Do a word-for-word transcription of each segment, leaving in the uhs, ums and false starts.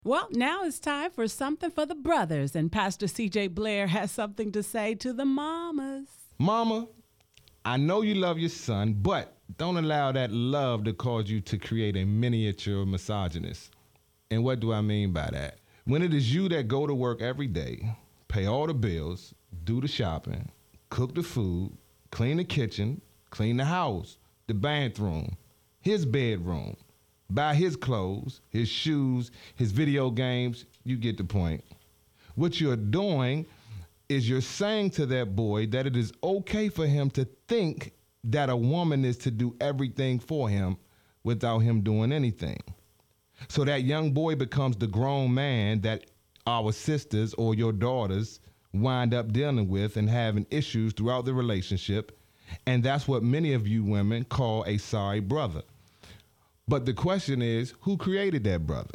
Well, now it's time for something for the brothers, and Pastor C J Blair has something to say to the mamas. Mama, I know you love your son, but don't allow that love to cause you to create a miniature misogynist. And what do I mean by that? When it is you that go to work every day, pay all the bills, do the shopping, cook the food, clean the kitchen, clean the house, the bathroom, his bedroom, buy his clothes, his shoes, his video games, you get the point. What you're doing is you're saying to that boy that it is okay for him to think that a woman is to do everything for him without him doing anything. So that young boy becomes the grown man that our sisters or your daughters wind up dealing with and having issues throughout the relationship. And that's what many of you women call a sorry brother. But the question is, who created that brother?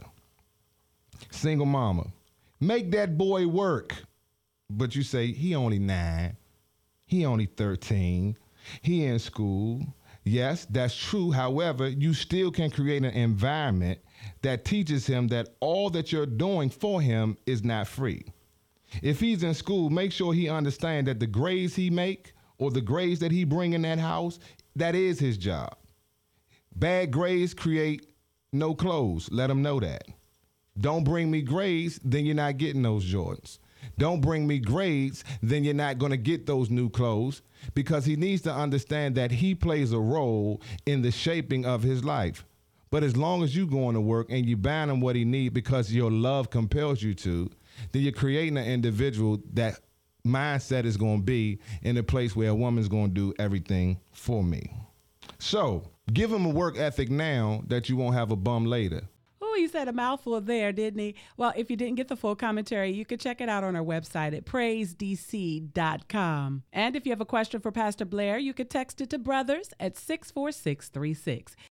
Single mama. Make that boy work. But you say, he only nine. He only thirteen. He in school. Yes, that's true. However, you still can create an environment that teaches him that all that you're doing for him is not free. If he's in school, make sure he understands that the grades he make or the grades that he bring in that house, that is his job. Bad grades create no clothes. Let him know that. Don't bring me grades, then you're not getting those Jordans. Don't bring me grades, then you're not going to get those new clothes, because he needs to understand that he plays a role in the shaping of his life. But as long as you going to work and you buying him what he needs because your love compels you to, then you're creating an individual that mindset is going to be in a place where a woman's going to do everything for me. So give him a work ethic now that you won't have a bum later. Oh, he said a mouthful there, didn't he? Well, if you didn't get the full commentary, you can check it out on our website at praise d c dot com. And if you have a question for Pastor Blair, you could text it to Brothers at six four six three six.